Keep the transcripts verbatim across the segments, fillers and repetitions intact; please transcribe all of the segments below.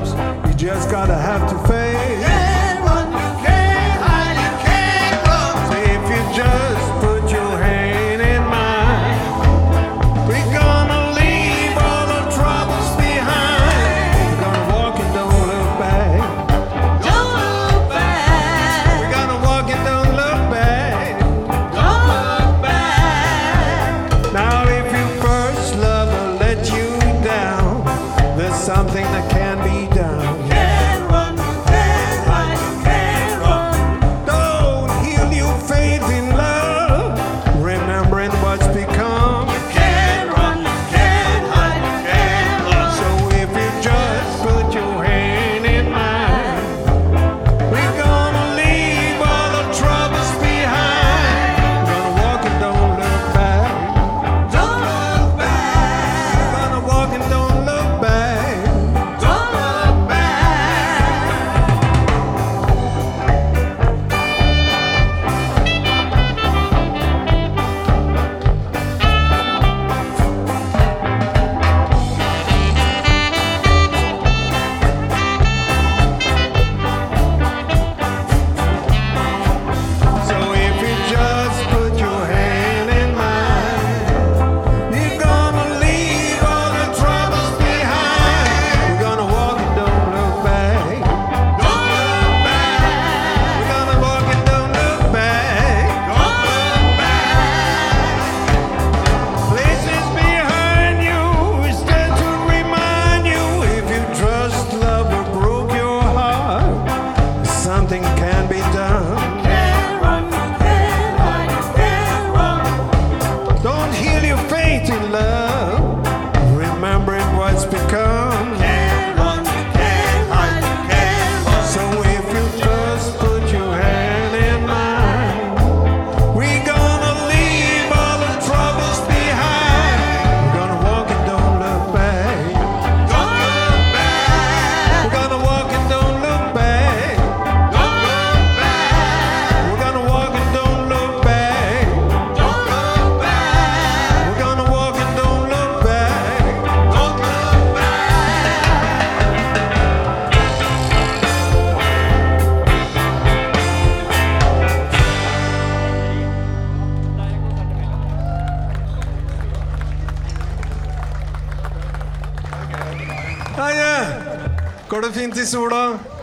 loves, you just gotta have to face. You can't run, you can't hide, you can't run. So if you just put your hand in mine, we're gonna leave all the troubles behind. We're gonna walk and don't look back. Don't look back. We're gonna walk and don't look back. Don't look back. Now if your first lover let you down, there's something that can be done. You can't run, you can't hide, you can't run. Don't heal your faith in love, remembering what's become. You can't run, you can't hide, you can't run. So if you just put your hand in mine, we're gonna leave all the troubles behind. Gonna walk and don't look back. Don't look back. Gonna walk and don't look back. Don't look back. So if you just put your hand in mine, you're gonna leave all the troubles behind. We're gonna walk and don't look back. Don't look back. We're gonna walk and don't look back. Don't look back. Places behind you is there to remind you. If you trust love or broke your heart, something can be done. Can't run, you can't hide, you can't run. Don't heal your faith in love, remembering what's become. Can't run, you can't hide, you can't run. So if you just put your hand in mine, we're gonna leave all the troubles behind. We're gonna walk and don't look back. Don't look back. We're gonna walk and don't look back. Don't look back. We're gonna walk and don't look back. Don't look back. We're gonna walk and don't look back. Don't look Heie! Går det fint i sola?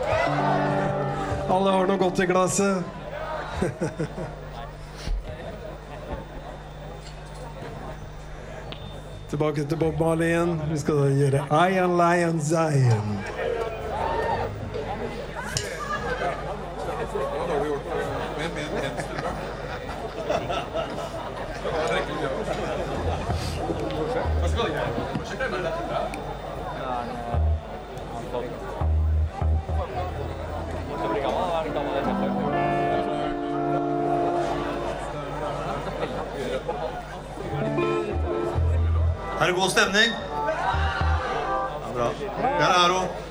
Alle har noe godt i glasset. Tilbake til Bob Marley igjen. Vi skal da gjøre Iron Lion Zion. Er det god stemning? Ja, bra. Ja, det er hun.